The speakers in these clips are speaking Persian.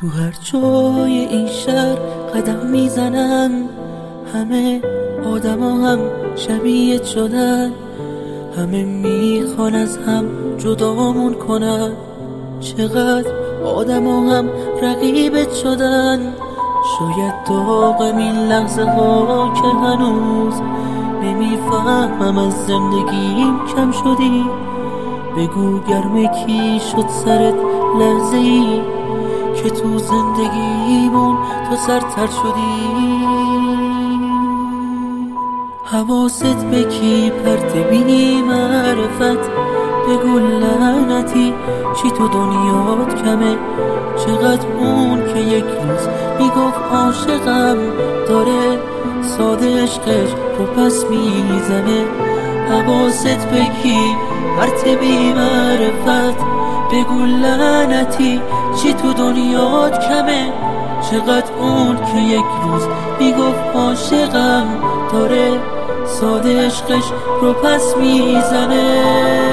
تو هر جای این شهر قدم میزنم، همه آدما هم شبیه شدن، همه میخوان از هم جدامون کنن. چقدر آدما هم رقیبت شدن. شاید داغم این لحظه ها که هنوز نمیفهمم از زندگیم کم شدی. بگو گرم کی شد سرت لحظه ای که تو زندگیمون تو سرتر شدی. حواست به کی پرت بی معرفت، بگو لعنتی چی تو دنیات کمه. چقدر اون که یک روز میگفت عاشقم داره ساده عشقش رو پس میزنه. حواست به کی پرت بی معرفت، بگو لعنتی چی تو دنیات کمه. چقدر اون که یک روز میگفت عاشقم داره ساده عشقش رو پس میزنه.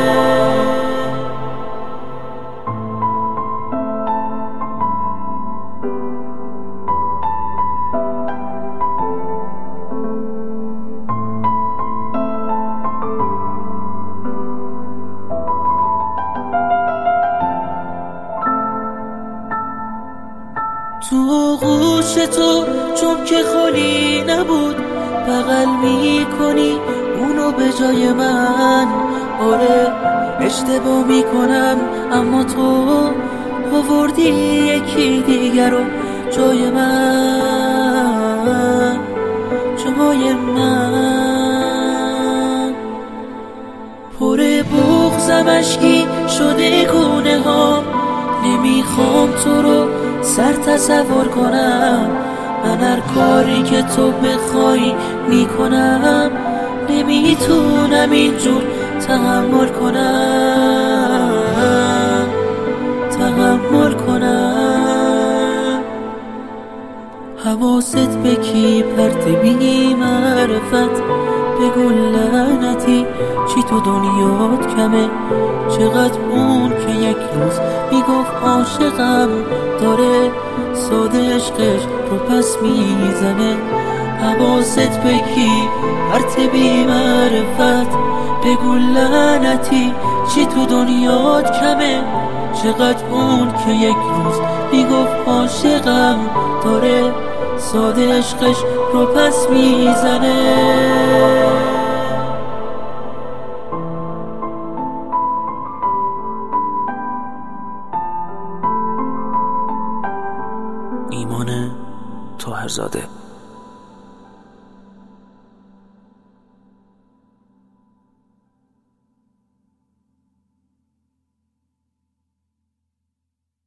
تو گوش تو چون که خالی نبود بغل میکنی اونو به جای من. آره اشتباه میکنم اما تو آوردی یکی دیگر رو جای من، جای من. پر بغضم اشکی شده گونه ها، نمیخوام تو رو سر تصور کنم. من هر کاری که تو بخوای میکنم، نمیتونم اینجور تحمل کنم. حواست به کی پرت بی معرفت، بگو لعنتی چی تو دنیات کمه. چقدر اون که یک روز میگفت عاشقم داره ساده عشقش رو پس میزنه. حواست به کی پرت بی معرفت، بگو لعنتی چی تو دنیات کمه. چقدر اون که یک روز میگفت عاشقم داره ساده عشقش رو پس میزنه. ایمان طاهرزاده.